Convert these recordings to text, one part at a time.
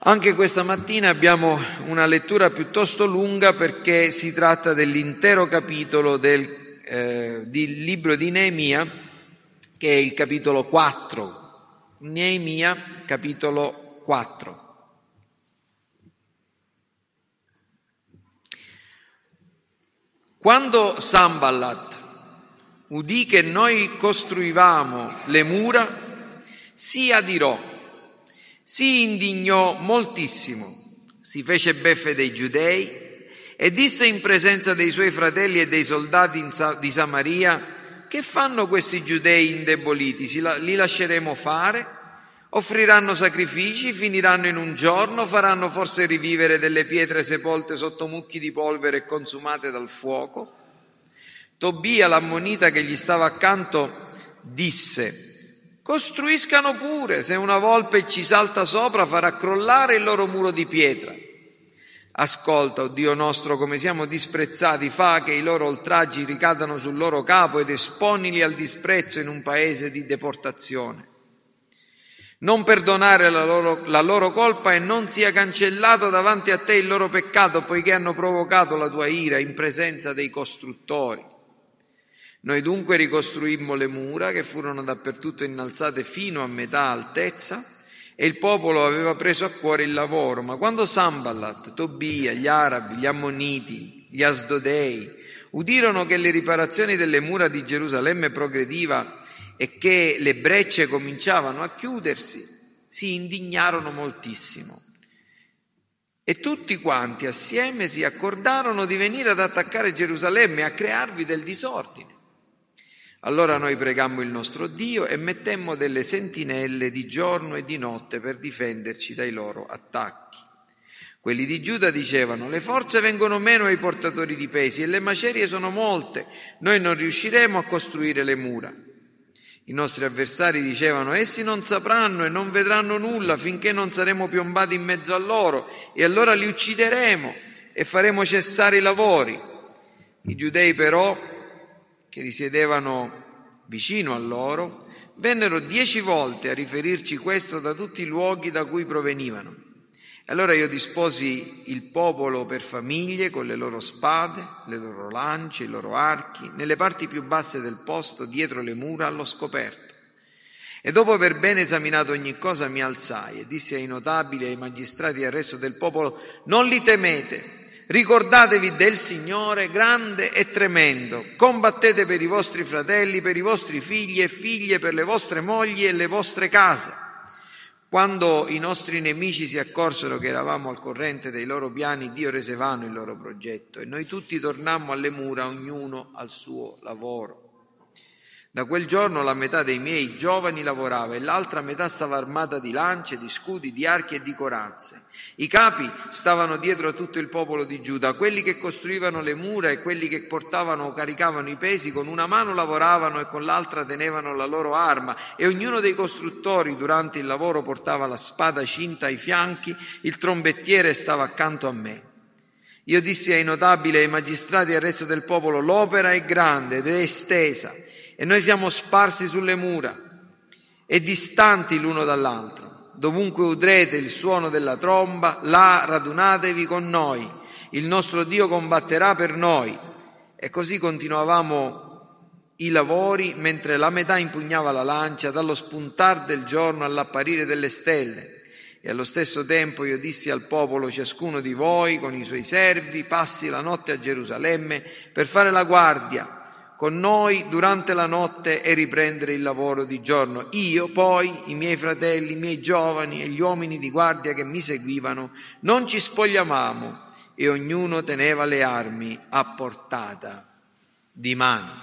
Anche questa mattina abbiamo una lettura piuttosto lunga perché si tratta dell'intero capitolo del libro di Neemia, che è il capitolo 4. Neemia, capitolo 4. Quando Sanballat udì che noi costruivamo le mura, si adirò, si indignò moltissimo, si fece beffe dei giudei e disse in presenza dei suoi fratelli e dei soldati di Samaria: che fanno questi giudei indeboliti? Li lasceremo fare? Offriranno sacrifici, finiranno in un giorno, faranno forse rivivere delle pietre sepolte sotto mucchi di polvere e consumate dal fuoco? Tobia, l'ammonita che gli stava accanto, disse: costruiscano pure, se una volpe ci salta sopra farà crollare il loro muro di pietra. Ascolta, o Dio nostro, come siamo disprezzati, fa che i loro oltraggi ricadano sul loro capo ed esponili al disprezzo in un paese di deportazione. Non perdonare la loro colpa e non sia cancellato davanti a te il loro peccato, poiché hanno provocato la tua ira in presenza dei costruttori. Noi dunque ricostruimmo le mura che furono dappertutto innalzate fino a metà altezza e il popolo aveva preso a cuore il lavoro. Ma quando Sanballat, Tobia, gli arabi, gli ammoniti, gli asdodei udirono che le riparazioni delle mura di Gerusalemme progrediva e che le brecce cominciavano a chiudersi, si indignarono moltissimo. E tutti quanti assieme si accordarono di venire ad attaccare Gerusalemme e a crearvi del disordine. Allora noi pregammo il nostro Dio e mettemmo delle sentinelle di giorno e di notte per difenderci dai loro attacchi. Quelli di Giuda dicevano: le forze vengono meno ai portatori di pesi e le macerie sono molte, noi non riusciremo a costruire le mura. I nostri avversari dicevano: essi non sapranno e non vedranno nulla finché non saremo piombati in mezzo a loro, e allora li uccideremo e faremo cessare i lavori. I giudei però, che risiedevano vicino a loro, vennero 10 volte a riferirci questo da tutti i luoghi da cui provenivano. Allora io disposi il popolo per famiglie con le loro spade, le loro lance, i loro archi, nelle parti più basse del posto, dietro le mura, allo scoperto. E dopo aver bene esaminato ogni cosa mi alzai e dissi ai notabili, ai magistrati e al resto del popolo: non li temete, ricordatevi del Signore grande e tremendo, combattete per i vostri fratelli, per i vostri figli e figlie, per le vostre mogli e le vostre case. Quando i nostri nemici si accorsero che eravamo al corrente dei loro piani, Dio rese vano il loro progetto e noi tutti tornammo alle mura, ognuno al suo lavoro. Da quel giorno la metà dei miei giovani lavorava e l'altra metà stava armata di lance, di scudi, di archi e di corazze. I capi stavano dietro a tutto il popolo di Giuda, quelli che costruivano le mura e quelli che portavano o caricavano i pesi con una mano lavoravano e con l'altra tenevano la loro arma, e ognuno dei costruttori durante il lavoro portava la spada cinta ai fianchi, il trombettiere stava accanto a me. Io dissi ai notabili, ai magistrati e al resto del popolo: l'opera è grande ed è estesa, e noi siamo sparsi sulle mura e distanti l'uno dall'altro. Dovunque udrete il suono della tromba, là radunatevi con noi, il nostro Dio combatterà per noi. E così continuavamo i lavori mentre la metà impugnava la lancia, dallo spuntar del giorno all'apparire delle stelle. E allo stesso tempo io dissi al popolo: ciascuno di voi con i suoi servi passi la notte a Gerusalemme per fare la guardia con noi durante la notte e riprendere il lavoro di giorno. Io poi, i miei fratelli, i miei giovani e gli uomini di guardia che mi seguivano non ci spogliavamo e ognuno teneva le armi a portata di mano.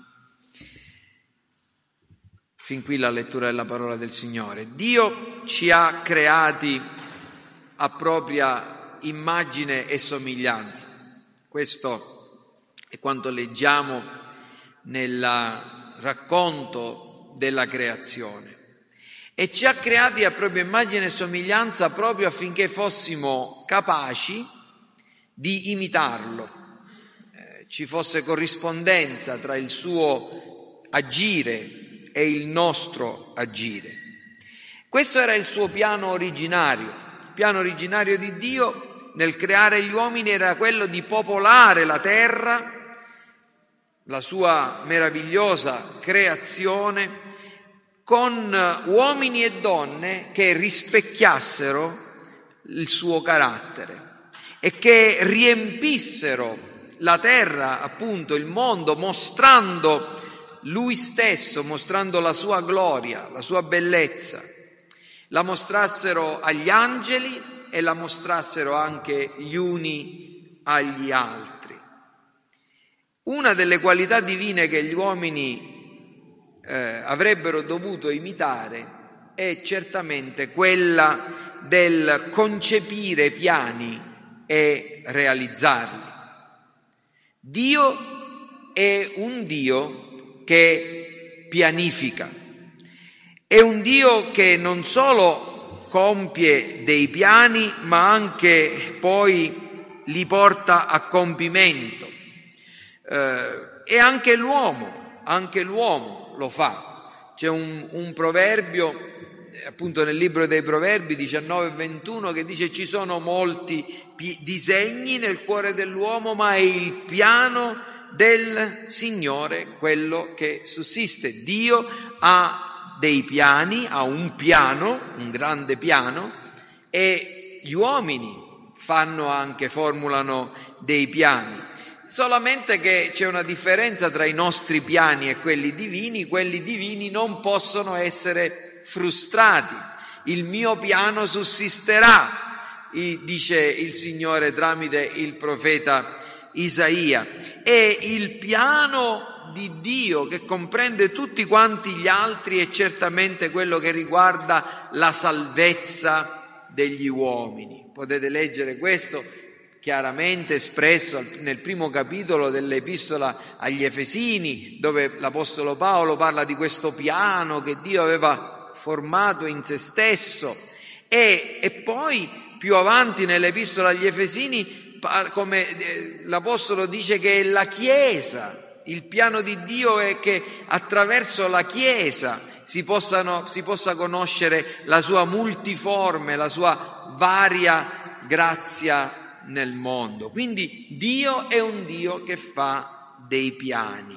Fin qui la lettura della parola del Signore. Dio ci ha creati a propria immagine e somiglianza. Questo è quanto leggiamo nel racconto della creazione, e ci ha creati a propria immagine e somiglianza proprio affinché fossimo capaci di imitarlo, ci fosse corrispondenza tra il suo agire e il nostro agire. Questo era il suo piano originario, piano originario di Dio nel creare gli uomini era quello di popolare la terra, la sua meravigliosa creazione, con uomini e donne che rispecchiassero il suo carattere e che riempissero la terra, appunto il mondo, mostrando lui stesso, mostrando la sua gloria, la sua bellezza, la mostrassero agli angeli e la mostrassero anche gli uni agli altri. Una delle qualità divine che gli uomini avrebbero dovuto imitare è certamente quella del concepire piani e realizzarli. Dio è un Dio che pianifica, è un Dio che non solo compie dei piani, ma anche poi li porta a compimento. E anche l'uomo lo fa. C'è un proverbio, appunto nel libro dei Proverbi 19:21, che dice: ci sono molti disegni nel cuore dell'uomo, ma è il piano del Signore quello che sussiste. Dio ha dei piani, ha un piano, un grande piano, e gli uomini formulano dei piani. Solamente che c'è una differenza tra i nostri piani e quelli divini non possono essere frustrati. Il mio piano sussisterà, dice il Signore tramite il profeta Isaia. E il piano di Dio, che comprende tutti quanti gli altri, è certamente quello che riguarda la salvezza degli uomini. Potete leggere questo chiaramente espresso nel primo capitolo dell'Epistola agli Efesini, dove l'Apostolo Paolo parla di questo piano che Dio aveva formato in se stesso, e poi più avanti nell'Epistola agli Efesini, come l'Apostolo dice che è la Chiesa, il piano di Dio è che attraverso la Chiesa si possa conoscere la sua multiforme, la sua varia grazia nel mondo. Quindi Dio è un Dio che fa dei piani.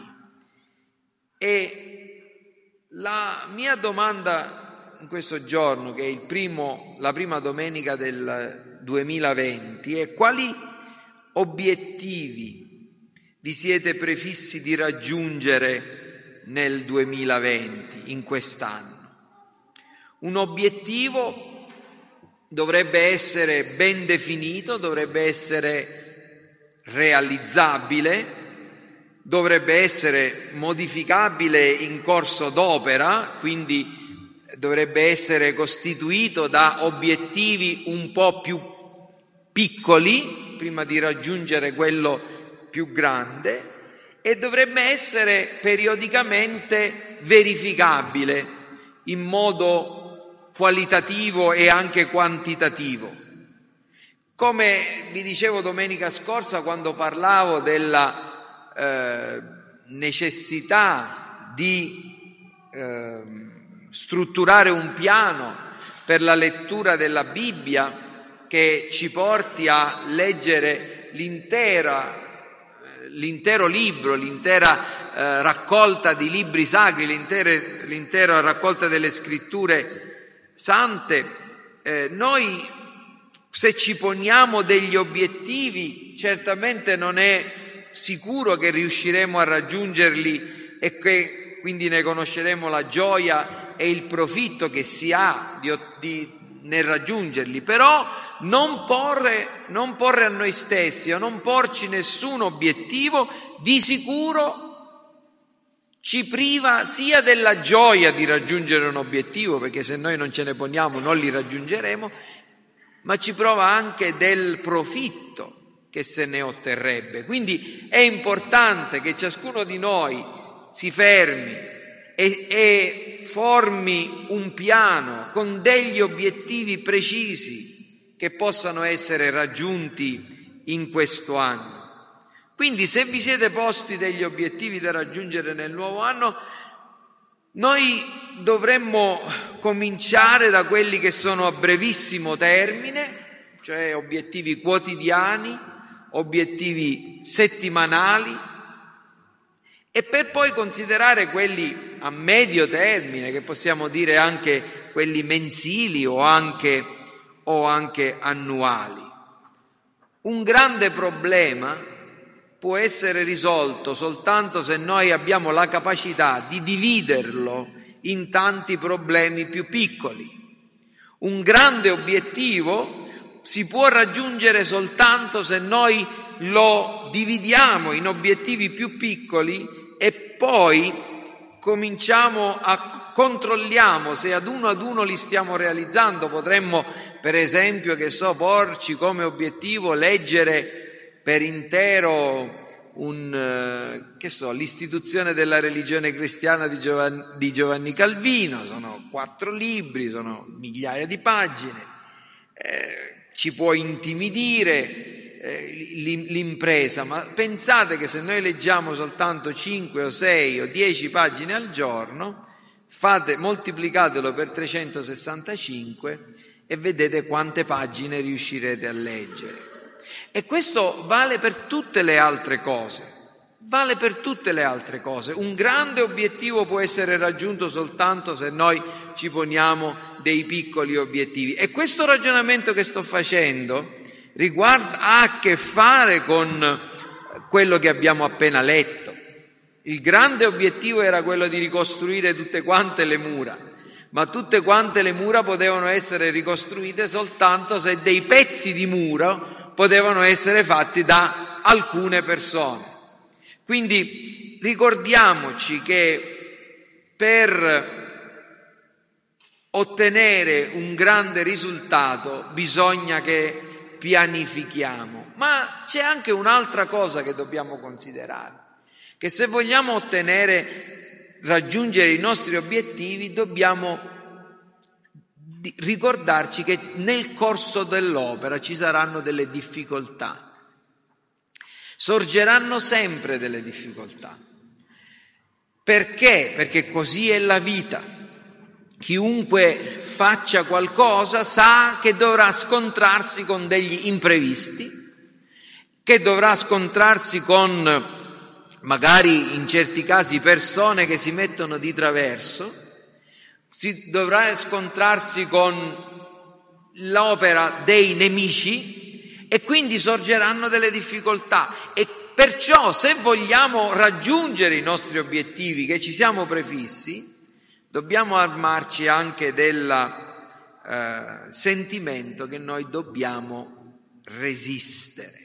E la mia domanda in questo giorno, che è la prima domenica del 2020, è: quali obiettivi vi siete prefissi di raggiungere nel 2020, in quest'anno? Un obiettivo dovrebbe essere ben definito, dovrebbe essere realizzabile, dovrebbe essere modificabile in corso d'opera, quindi dovrebbe essere costituito da obiettivi un po' più piccoli prima di raggiungere quello più grande, e dovrebbe essere periodicamente verificabile in modo qualitativo e anche quantitativo. Come vi dicevo domenica scorsa, quando parlavo della necessità di strutturare un piano per la lettura della Bibbia che ci porti a leggere l'intero libro, l'intera raccolta di libri sacri, l'intera raccolta delle scritture sante, noi, se ci poniamo degli obiettivi, certamente non è sicuro che riusciremo a raggiungerli e che quindi ne conosceremo la gioia e il profitto che si ha nel raggiungerli. Però non porre a noi stessi o non porci nessun obiettivo di sicuro ci priva sia della gioia di raggiungere un obiettivo, perché se noi non ce ne poniamo non li raggiungeremo, ma ci prova anche del profitto che se ne otterrebbe. Quindi è importante che ciascuno di noi si fermi e formi un piano con degli obiettivi precisi che possano essere raggiunti in questo anno. Quindi, se vi siete posti degli obiettivi da raggiungere nel nuovo anno, Noi dovremmo cominciare da quelli che sono a brevissimo termine, cioè obiettivi quotidiani, obiettivi settimanali, e per poi considerare quelli a medio termine, che possiamo dire anche quelli mensili o anche annuali. Un grande problema può essere risolto soltanto se noi abbiamo la capacità di dividerlo in tanti problemi più piccoli. Un grande obiettivo si può raggiungere soltanto se noi lo dividiamo in obiettivi più piccoli e poi controlliamo se ad uno li stiamo realizzando. Potremmo, per esempio, porci come obiettivo leggere per intero l'istituzione della religione cristiana di Giovanni Calvino. Sono 4 libri, sono migliaia di pagine, ci può intimidire l'impresa, ma pensate che se noi leggiamo soltanto 5 o 6 o 10 pagine al giorno, moltiplicatelo per 365 e vedete quante pagine riuscirete a leggere. E questo vale per tutte le altre cose. Un grande obiettivo può essere raggiunto soltanto se noi ci poniamo dei piccoli obiettivi. E questo ragionamento che sto facendo ha a che fare con quello che abbiamo appena letto. Il grande obiettivo era quello di ricostruire tutte quante le mura, ma tutte quante le mura potevano essere ricostruite soltanto se dei pezzi di muro potevano essere fatti da alcune persone. Quindi ricordiamoci che per ottenere un grande risultato bisogna che pianifichiamo, ma c'è anche un'altra cosa che dobbiamo considerare, che se vogliamo raggiungere i nostri obiettivi dobbiamo ricordarci che nel corso dell'opera ci saranno delle difficoltà, sorgeranno sempre delle difficoltà. Perché? Perché così è la vita. Chiunque faccia qualcosa sa che dovrà scontrarsi con degli imprevisti, che dovrà scontrarsi con magari in certi casi persone che si mettono di traverso, si dovrà scontrarsi con l'opera dei nemici e quindi sorgeranno delle difficoltà. E perciò, se vogliamo raggiungere i nostri obiettivi che ci siamo prefissi, dobbiamo armarci anche del sentimento che noi dobbiamo resistere.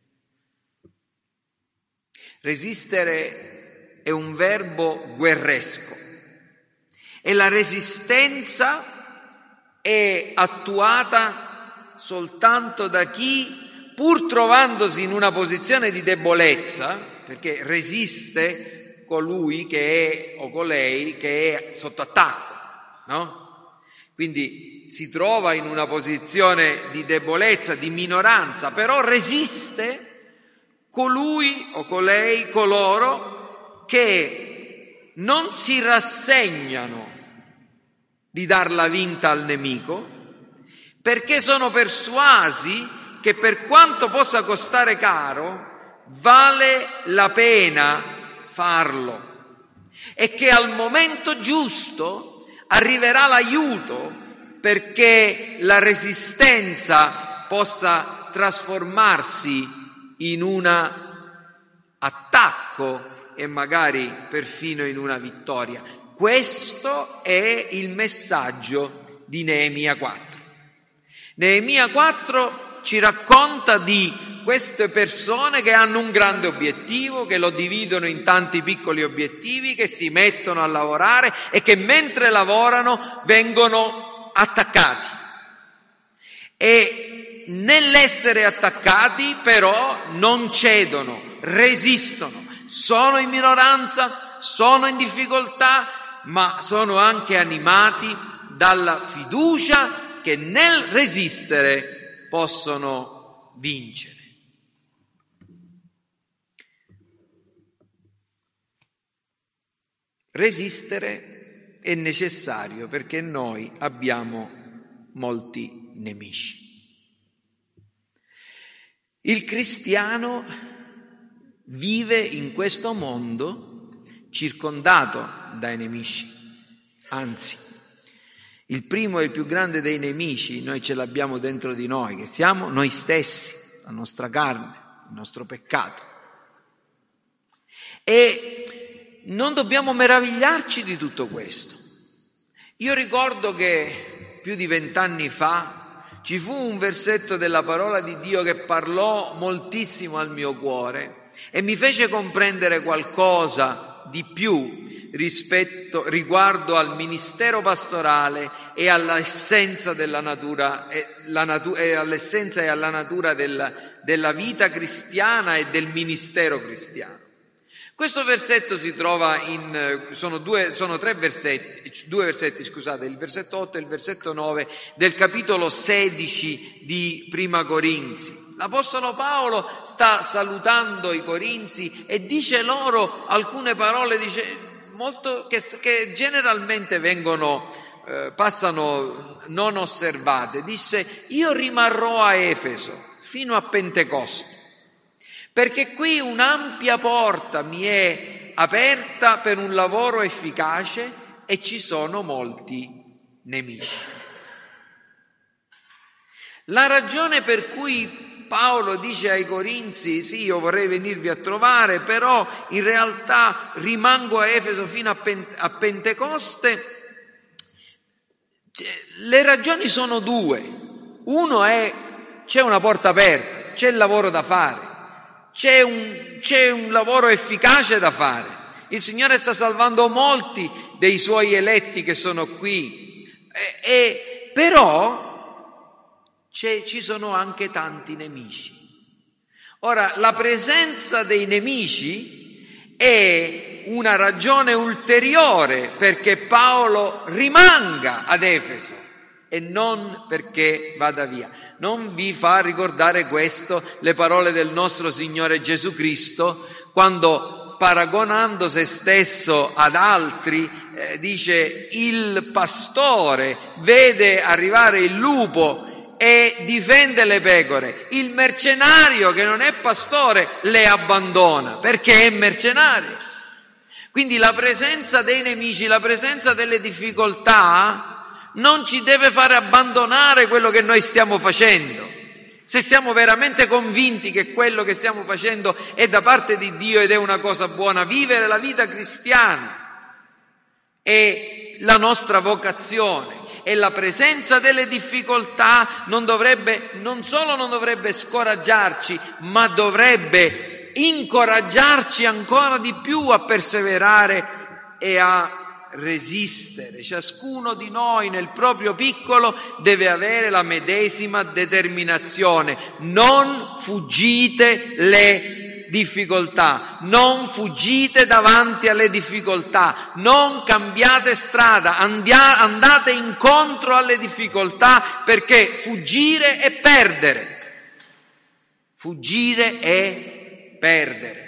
Resistere è un verbo guerresco e la resistenza è attuata soltanto da chi, pur trovandosi in una posizione di debolezza, perché resiste colui che è o colei che è sotto attacco, no? Quindi si trova in una posizione di debolezza, di minoranza, però resiste colui o colei, coloro che non si rassegnano di dar la vinta al nemico, perché sono persuasi che per quanto possa costare caro, vale la pena farlo e che al momento giusto arriverà l'aiuto perché la resistenza possa trasformarsi in un attacco e magari perfino in una vittoria. Questo è il messaggio di Neemia 4. Neemia 4 ci racconta di queste persone che hanno un grande obiettivo, che lo dividono in tanti piccoli obiettivi, che si mettono a lavorare e che mentre lavorano vengono attaccati. E nell'essere attaccati però non cedono, resistono, sono in minoranza, sono in difficoltà, ma sono anche animati dalla fiducia che nel resistere possono vincere. Resistere è necessario perché noi abbiamo molti nemici. Il cristiano vive in questo mondo circondato dai nemici, anzi, il primo e il più grande dei nemici noi ce l'abbiamo dentro di noi, che siamo noi stessi, la nostra carne, il nostro peccato. E non dobbiamo meravigliarci di tutto questo. Io ricordo che più di 20 anni fa ci fu un versetto della parola di Dio che parlò moltissimo al mio cuore e mi fece comprendere qualcosa di più riguardo al ministero pastorale e all'essenza della natura, all'essenza e alla natura della vita cristiana e del ministero cristiano. Questo versetto si trova sono tre versetti, due versetti, scusate, il versetto 8 e il versetto 9 del capitolo 16 di Prima Corinzi. L'Apostolo Paolo sta salutando i Corinzi e dice loro alcune parole, che generalmente passano non osservate. Disse: io rimarrò a Efeso fino a Pentecoste, perché qui un'ampia porta mi è aperta per un lavoro efficace e ci sono molti nemici. La ragione per cui Paolo dice ai Corinzi: sì, io vorrei venirvi a trovare, però in realtà rimango a Efeso fino a Pentecoste, le ragioni sono due. Uno è: c'è una porta aperta, c'è il lavoro da fare. C'è un lavoro efficace da fare. Il Signore sta salvando molti dei Suoi eletti che sono qui, però ci sono anche tanti nemici. Ora, la presenza dei nemici è una ragione ulteriore perché Paolo rimanga ad Efeso e non perché vada via. Non vi fa ricordare questo le parole del nostro Signore Gesù Cristo, quando, paragonando se stesso ad altri, dice: il pastore vede arrivare il lupo e difende le pecore, il mercenario che non è pastore le abbandona perché è mercenario. Quindi la presenza dei nemici, la presenza delle difficoltà non ci deve fare abbandonare quello che noi stiamo facendo. Se siamo veramente convinti che quello che stiamo facendo è da parte di Dio ed è una cosa buona, vivere la vita cristiana è la nostra vocazione, e la presenza delle difficoltà non solo non dovrebbe scoraggiarci, ma dovrebbe incoraggiarci ancora di più a perseverare e a resistere. Ciascuno di noi nel proprio piccolo deve avere la medesima determinazione. Non fuggite le difficoltà, non fuggite davanti alle difficoltà, non cambiate strada, andate incontro alle difficoltà, perché fuggire è perdere. Fuggire è perdere.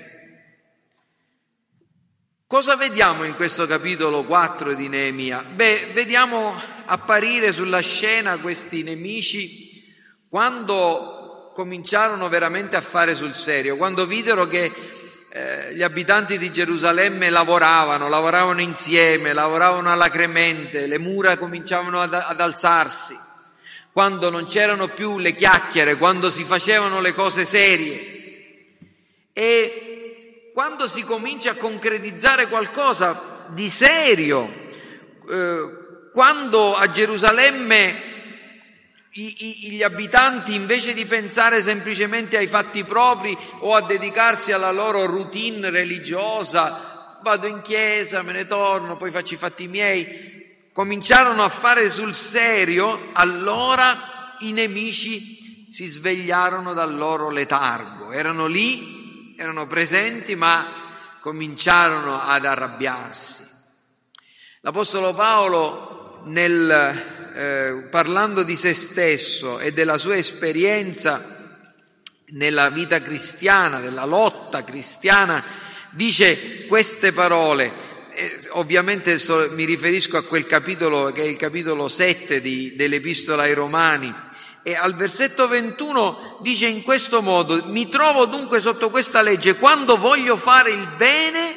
Cosa vediamo in questo capitolo 4 di Neemia? Vediamo apparire sulla scena questi nemici quando cominciarono veramente a fare sul serio, quando videro che gli abitanti di Gerusalemme lavoravano insieme, lavoravano alacremente, le mura cominciavano ad alzarsi, quando non c'erano più le chiacchiere, quando si facevano le cose serie. E quando si comincia a concretizzare qualcosa di serio, quando a Gerusalemme gli abitanti, invece di pensare semplicemente ai fatti propri o a dedicarsi alla loro routine religiosa, vado in chiesa, me ne torno, poi faccio i fatti miei, cominciarono a fare sul serio, allora i nemici si svegliarono dal loro letargo. Erano lì, erano presenti, ma cominciarono ad arrabbiarsi. L'Apostolo Paolo, parlando di se stesso e della sua esperienza nella vita cristiana, della lotta cristiana, dice queste parole ovviamente mi riferisco a quel capitolo che è il capitolo 7 dell'Epistola ai Romani, e al versetto 21 dice in questo modo: mi trovo dunque sotto questa legge, quando voglio fare il bene,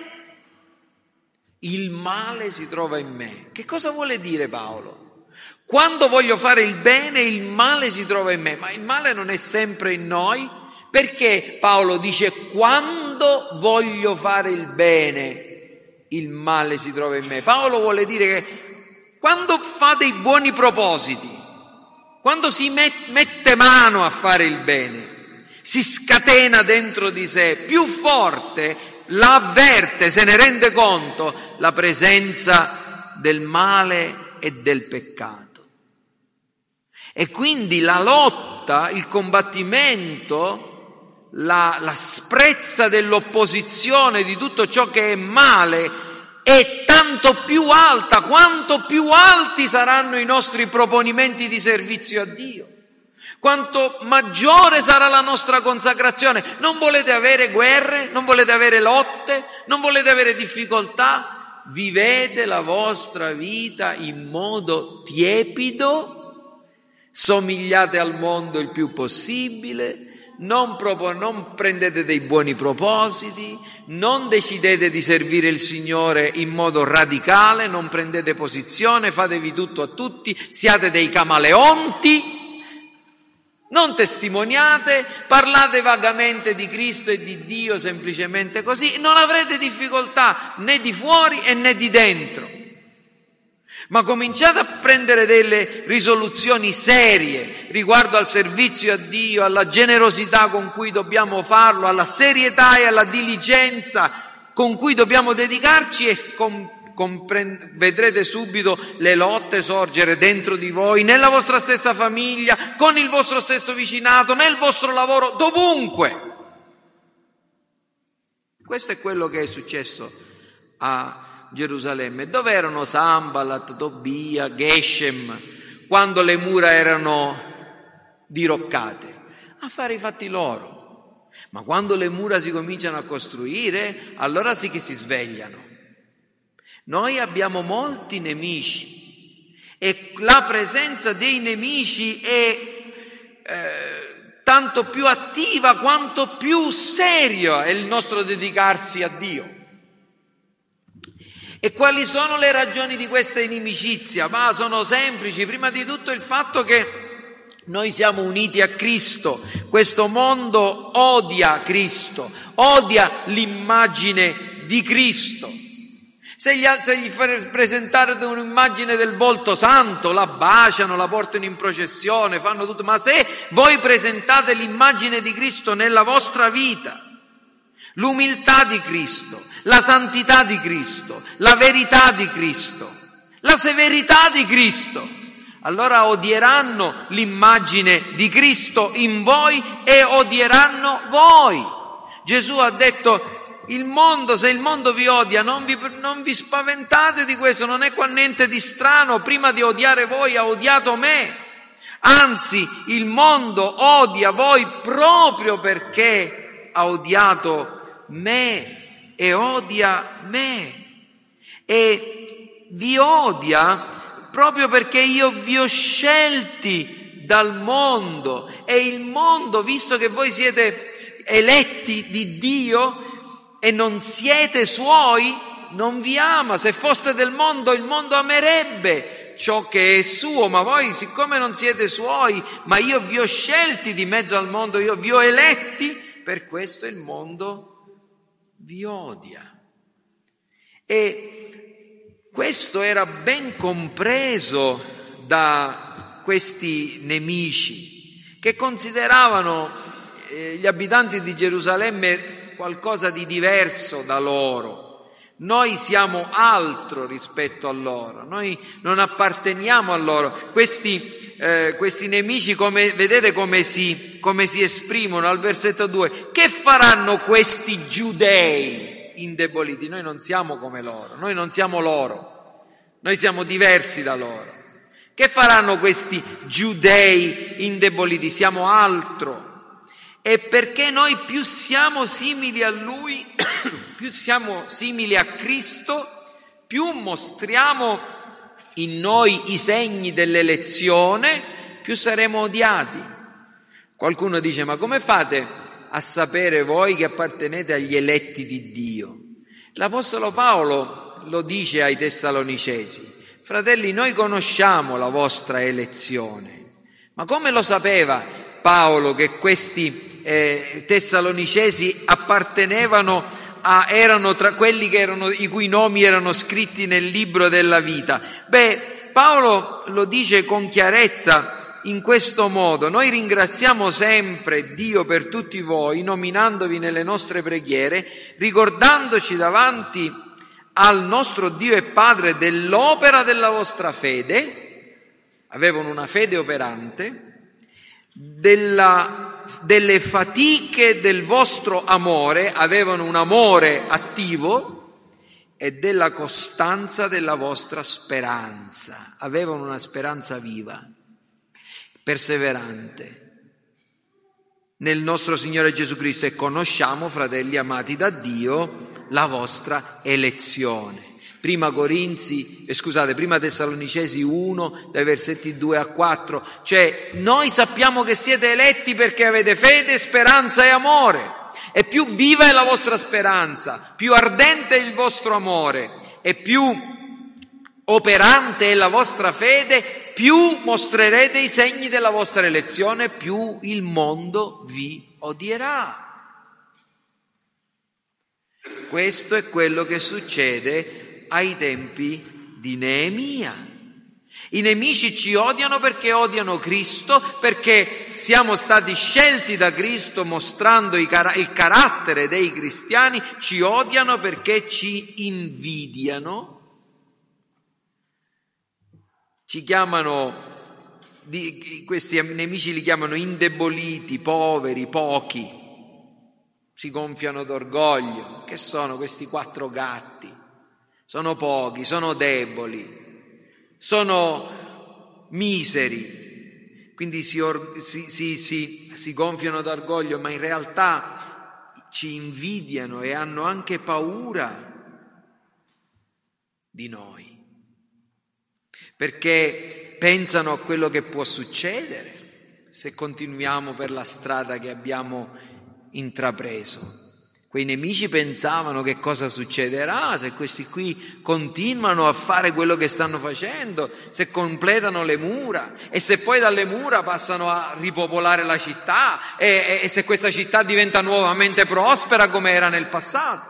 il male si trova in me. Che cosa vuole dire Paolo? Quando voglio fare il bene, il male si trova in me. Ma il male non è sempre in noi? Perché Paolo dice quando voglio fare il bene, il male si trova in me? Paolo vuole dire che quando fa dei buoni propositi, quando si mette mano a fare il bene, si scatena dentro di sé più forte, la avverte, se ne rende conto, la presenza del male e del peccato. E quindi la lotta, il combattimento, l'asprezza dell'opposizione di tutto ciò che è male è tanto più alta quanto più alti saranno i nostri proponimenti di servizio a Dio, quanto maggiore sarà la nostra consacrazione. Non volete avere guerre, non volete avere lotte, non volete avere difficoltà? Vivete la vostra vita in modo tiepido, somigliate al mondo il più possibile, non prendete dei buoni propositi, non decidete di servire il Signore in modo radicale, non prendete posizione, fatevi tutto a tutti, siate dei camaleonti, non testimoniate, parlate vagamente di Cristo e di Dio semplicemente così, non avrete difficoltà né di fuori e né di dentro. Ma cominciate a prendere delle risoluzioni serie riguardo al servizio a Dio, alla generosità con cui dobbiamo farlo, alla serietà e alla diligenza con cui dobbiamo dedicarci, e vedrete subito le lotte sorgere dentro di voi, nella vostra stessa famiglia, con il vostro stesso vicinato, nel vostro lavoro, dovunque. Questo è quello che è successo a Gerusalemme. Dove erano Sanballat, Tobia, Geshem quando le mura erano diroccate? A fare i fatti loro. Ma quando le mura si cominciano a costruire, allora sì che si svegliano. Noi abbiamo molti nemici e la presenza dei nemici è tanto più attiva quanto più serio è il nostro dedicarsi a Dio. E quali sono le ragioni di questa inimicizia? Ma sono semplici. Prima di tutto il fatto che noi siamo uniti a Cristo. Questo mondo odia Cristo, odia l'immagine di Cristo. Se gli presentate un'immagine del volto santo, la baciano, la portano in processione, fanno tutto. Ma se voi presentate l'immagine di Cristo nella vostra vita, l'umiltà di Cristo, la santità di Cristo, la verità di Cristo, la severità di Cristo, allora odieranno l'immagine di Cristo in voi e odieranno voi. Gesù ha detto: il mondo, se il mondo vi odia, non vi spaventate di questo, non è qua niente di strano, prima di odiare voi ha odiato me. Anzi, il mondo odia voi proprio perché ha odiato me e odia me, e vi odia proprio perché io vi ho scelti dal mondo, e il mondo, visto che voi siete eletti di Dio e non siete suoi, non vi ama. Se foste del mondo, il mondo amerebbe ciò che è suo, ma voi, siccome non siete suoi, ma io vi ho scelti di mezzo al mondo, io vi ho eletti, per questo il mondo vi odia. E questo era ben compreso da questi nemici, che consideravano gli abitanti di Gerusalemme qualcosa di diverso da loro. Noi siamo altro rispetto a loro, noi non apparteniamo a loro. Questi nemici, vedete come si esprimono al versetto 2: che faranno questi giudei indeboliti? Noi non siamo come loro, noi non siamo loro, noi siamo diversi da loro. Che faranno questi giudei indeboliti? Siamo altro. E perché noi più siamo simili a Lui, più siamo simili a Cristo, più mostriamo in noi i segni dell'elezione, più saremo odiati. Qualcuno dice: ma come fate a sapere voi che appartenete agli eletti di Dio? L'Apostolo Paolo lo dice ai Tessalonicesi: fratelli, noi conosciamo la vostra elezione. Ma come lo sapeva Paolo che questi Tessalonicesi appartenevano erano tra quelli i cui nomi erano scritti nel libro della vita? Paolo lo dice con chiarezza in questo modo: noi ringraziamo sempre Dio per tutti voi, nominandovi nelle nostre preghiere, ricordandoci davanti al nostro Dio e Padre dell'opera della vostra fede. Avevano una fede operante, delle fatiche del vostro amore, avevano un amore attivo, e della costanza della vostra speranza, avevano una speranza viva, perseverante nel nostro Signore Gesù Cristo, e conosciamo, fratelli amati da Dio, la vostra elezione. Prima Tessalonicesi 1, dai versetti 2 a 4, cioè noi sappiamo che siete eletti perché avete fede, speranza e amore, e più viva è la vostra speranza, più ardente è il vostro amore e più operante è la vostra fede, più mostrerete i segni della vostra elezione, più il mondo vi odierà. Questo è quello che succede ai tempi di Neemia. I nemici ci odiano perché odiano Cristo, perché siamo stati scelti da Cristo mostrando il carattere dei cristiani. Ci odiano perché ci invidiano. Ci chiamano, questi nemici li chiamano indeboliti, poveri, pochi. Si gonfiano d'orgoglio. Che sono questi 4 gatti? Sono pochi, sono deboli, sono miseri, quindi si gonfiano d'orgoglio, ma in realtà ci invidiano e hanno anche paura di noi, perché pensano a quello che può succedere se continuiamo per la strada che abbiamo intrapreso. Quei nemici pensavano: che cosa succederà se questi qui continuano a fare quello che stanno facendo, se completano le mura, e se poi dalle mura passano a ripopolare la città, e se questa città diventa nuovamente prospera come era nel passato.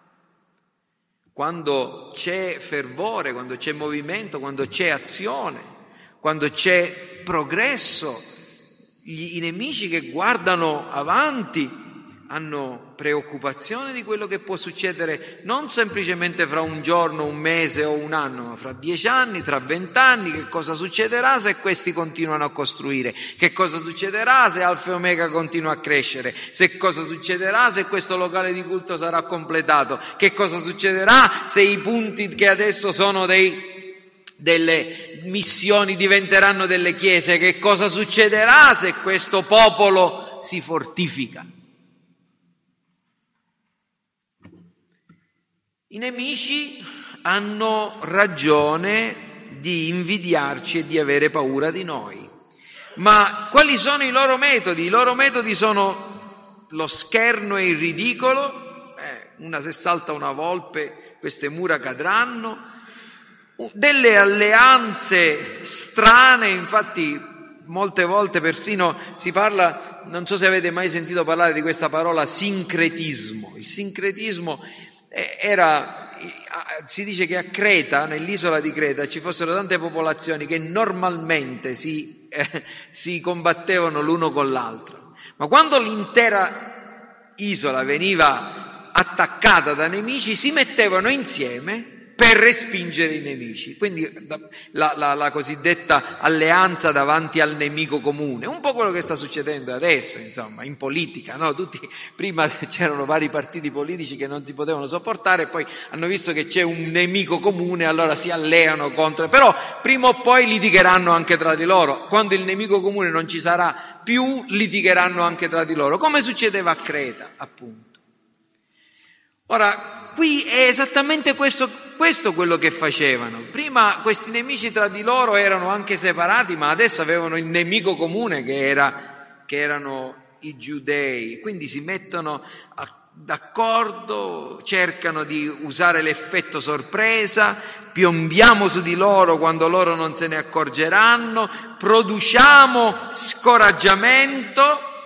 Quando c'è fervore, quando c'è movimento, quando c'è azione, quando c'è progresso, i nemici che guardano avanti hanno preoccupazione di quello che può succedere non semplicemente fra un giorno, un mese o un anno, ma fra 10 anni, tra 20 anni. Che cosa succederà se questi continuano a costruire? Che cosa succederà se Alfa e Omega continua a crescere? Che cosa succederà se questo locale di culto sarà completato? Che cosa succederà se i punti che adesso sono delle missioni diventeranno delle chiese? Che cosa succederà se questo popolo si fortifica? I nemici hanno ragione di invidiarci e di avere paura di noi. Ma quali sono i loro metodi? I loro metodi sono lo scherno e il ridicolo. Se salta una volpe, queste mura cadranno. Delle alleanze strane, infatti molte volte perfino si parla, non so se avete mai sentito parlare di questa parola, sincretismo. Il sincretismo si dice che a Creta, nell'isola di Creta, ci fossero tante popolazioni che normalmente si combattevano l'uno con l'altro, ma quando l'intera isola veniva attaccata da nemici si mettevano insieme per respingere i nemici. Quindi la cosiddetta alleanza davanti al nemico comune, un po' quello che sta succedendo adesso, insomma, in politica, no? Prima c'erano vari partiti politici che non si potevano sopportare, e poi hanno visto che c'è un nemico comune, allora si alleano contro, però prima o poi litigheranno anche tra di loro. Quando il nemico comune non ci sarà più, litigheranno anche tra di loro, come succedeva a Creta, appunto. Ora, qui è esattamente questo questo quello che facevano. Prima questi nemici tra di loro erano anche separati, ma adesso avevano il nemico comune che erano i giudei. Quindi si mettono d'accordo, cercano di usare l'effetto sorpresa, piombiamo su di loro quando loro non se ne accorgeranno, produciamo scoraggiamento,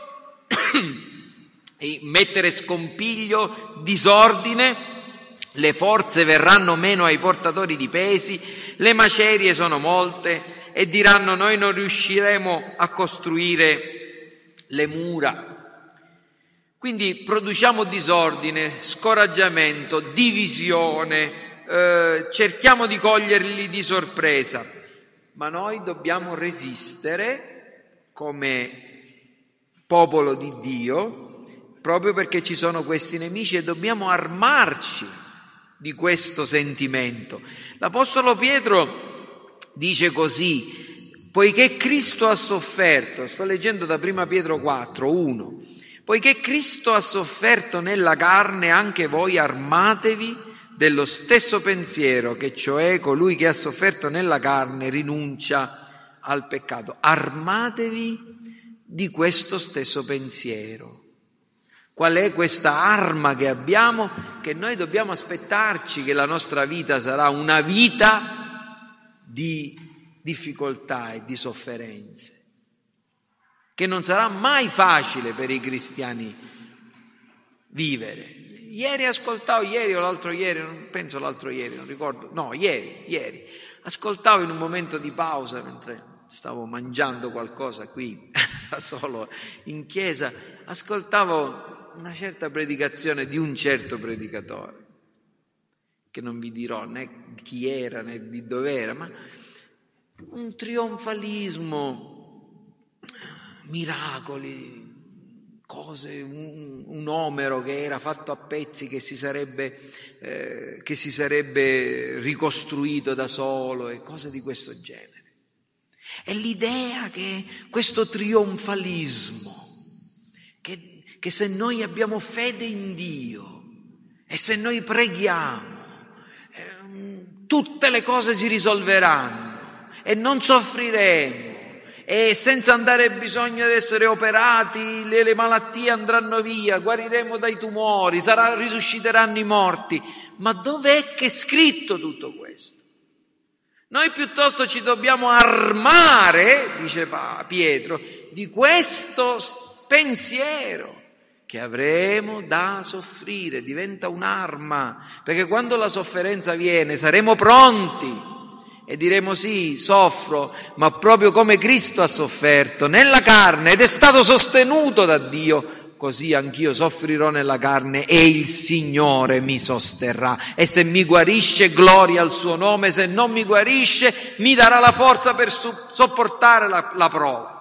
e mettere scompiglio, disordine, le forze verranno meno ai portatori di pesi, le macerie sono molte e diranno: noi non riusciremo a costruire le mura. Quindi produciamo disordine, scoraggiamento, divisione, cerchiamo di coglierli di sorpresa, ma noi dobbiamo resistere come popolo di Dio, proprio perché ci sono questi nemici, e dobbiamo armarci di questo sentimento. L'Apostolo Pietro dice così: poiché Cristo ha sofferto, sto leggendo da 1 Pietro 4:1, poiché Cristo ha sofferto nella carne, anche voi armatevi dello stesso pensiero, che cioè colui che ha sofferto nella carne rinuncia al peccato. Armatevi di questo stesso pensiero. Qual è questa arma che abbiamo? Che noi dobbiamo aspettarci che la nostra vita sarà una vita di difficoltà e di sofferenze, che non sarà mai facile per i cristiani vivere. Ieri o l'altro ieri, non ricordo, ieri, ascoltavo in un momento di pausa, mentre stavo mangiando qualcosa qui, da solo, in chiesa, ascoltavo una certa predicazione di un certo predicatore, che non vi dirò né chi era né di dove era, ma un trionfalismo, miracoli, cose, un Omero che era fatto a pezzi, che si sarebbe ricostruito da solo, e cose di questo genere. È l'idea che questo trionfalismo, che se noi abbiamo fede in Dio e se noi preghiamo, tutte le cose si risolveranno e non soffriremo, e senza andare bisogno di essere operati le malattie andranno via, guariremo dai tumori, risusciteranno i morti. Ma dov'è che è scritto tutto questo? Noi piuttosto ci dobbiamo armare, dice Pietro, di questo pensiero, che avremo da soffrire. Diventa un'arma, perché quando la sofferenza viene saremo pronti e diremo: sì, soffro, ma proprio come Cristo ha sofferto nella carne ed è stato sostenuto da Dio, così anch'io soffrirò nella carne e il Signore mi sosterrà. E se mi guarisce, gloria al suo nome; se non mi guarisce, mi darà la forza per sopportare la prova.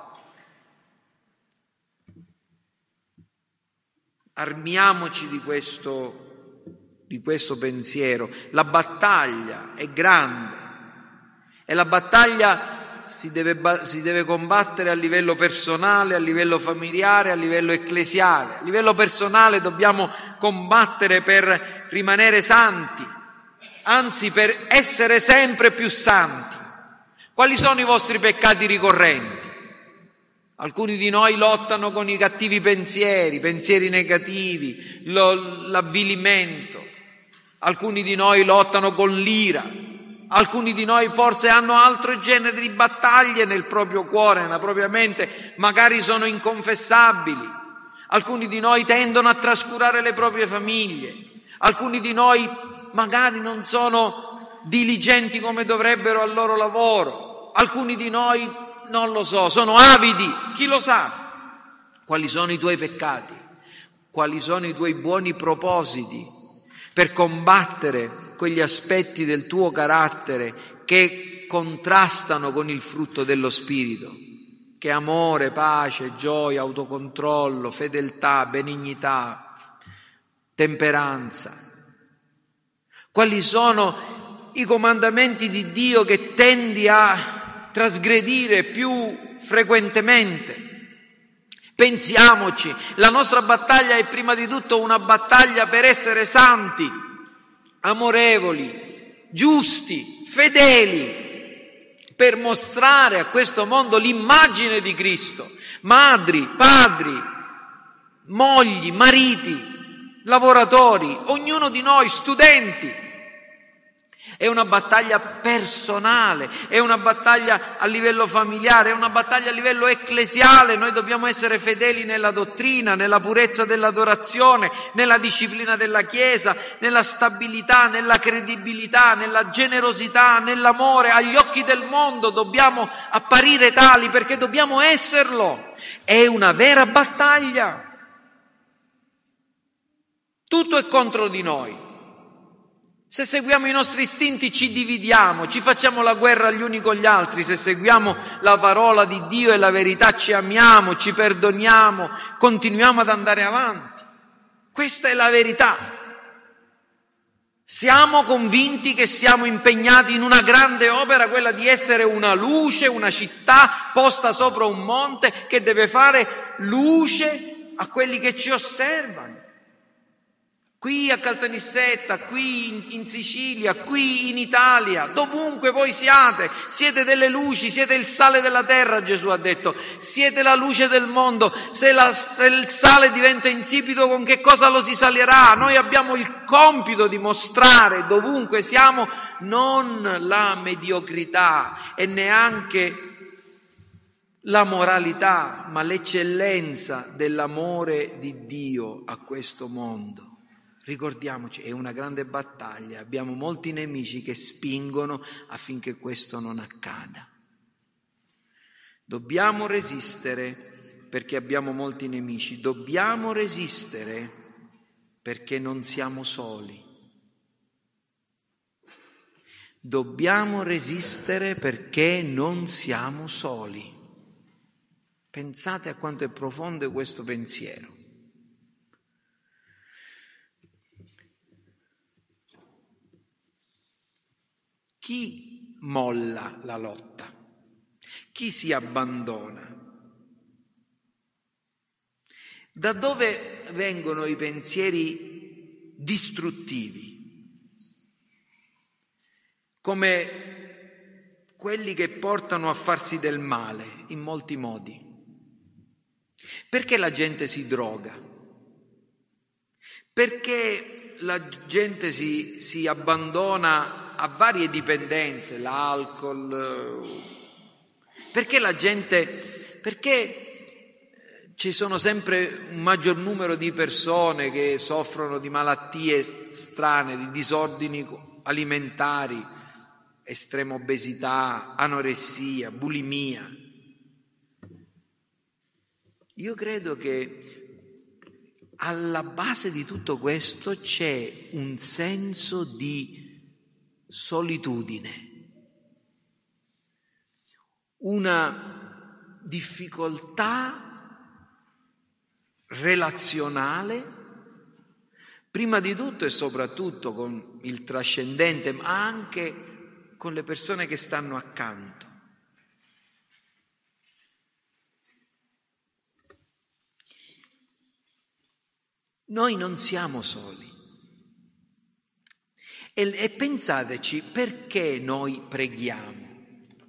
Armiamoci di questo pensiero. La battaglia è grande e la battaglia si deve combattere a livello personale, a livello familiare, a livello ecclesiale. A livello personale dobbiamo combattere per rimanere santi, anzi per essere sempre più santi. Quali sono i vostri peccati ricorrenti? Alcuni di noi lottano con i cattivi pensieri negativi, l'avvilimento. Alcuni di noi lottano con l'ira. Alcuni di noi forse hanno altro genere di battaglie nel proprio cuore, nella propria mente, magari sono inconfessabili. Alcuni di noi tendono a trascurare le proprie famiglie. Alcuni di noi magari non sono diligenti come dovrebbero al loro lavoro. Alcuni di noi, non lo so, sono avidi, chi lo sa? Quali sono i tuoi peccati? Quali sono i tuoi buoni propositi per combattere quegli aspetti del tuo carattere che contrastano con il frutto dello Spirito, che è amore, pace, gioia, autocontrollo, fedeltà, benignità, temperanza? Quali sono i comandamenti di Dio che tendi a trasgredire più frequentemente? Pensiamoci, la nostra battaglia è prima di tutto una battaglia per essere santi, amorevoli, giusti, fedeli, per mostrare a questo mondo l'immagine di Cristo. Madri, padri, mogli, mariti, lavoratori, ognuno di noi, studenti. È una battaglia personale, è una battaglia a livello familiare, è una battaglia a livello ecclesiale. Noi dobbiamo essere fedeli nella dottrina, nella purezza dell'adorazione, nella disciplina della Chiesa, nella stabilità, nella credibilità, nella generosità, nell'amore. Agli occhi del mondo dobbiamo apparire tali perché dobbiamo esserlo. È una vera battaglia. Tutto è contro di noi. Se seguiamo i nostri istinti ci dividiamo, ci facciamo la guerra gli uni con gli altri. Se seguiamo la parola di Dio e la verità ci amiamo, ci perdoniamo, continuiamo ad andare avanti. Questa è la verità. Siamo convinti che siamo impegnati in una grande opera, quella di essere una luce, una città posta sopra un monte che deve fare luce a quelli che ci osservano. Qui a Caltanissetta, qui in Sicilia, qui in Italia, dovunque voi siete delle luci, siete il sale della terra, Gesù ha detto, siete la luce del mondo. Se il sale diventa insipido, con che cosa lo si salirà? Noi abbiamo il compito di mostrare dovunque siamo non la mediocrità e neanche la moralità, ma l'eccellenza dell'amore di Dio a questo mondo. Ricordiamoci, è una grande battaglia, abbiamo molti nemici che spingono affinché questo non accada. Dobbiamo resistere perché abbiamo molti nemici, dobbiamo resistere perché non siamo soli. Dobbiamo resistere perché non siamo soli. Pensate a quanto è profondo questo pensiero. Chi molla la lotta? Chi si abbandona? Da dove vengono i pensieri distruttivi? Come quelli che portano a farsi del male in molti modi. Perché la gente si droga? Perché la gente si abbandona a varie dipendenze, l'alcol, perché ci sono sempre un maggior numero di persone che soffrono di malattie strane, di disordini alimentari, estrema obesità, anoressia, bulimia. Io credo che alla base di tutto questo c'è un senso di solitudine, una difficoltà relazionale, prima di tutto e soprattutto con il trascendente, ma anche con le persone che stanno accanto. Noi non siamo soli. E pensateci, perché noi preghiamo?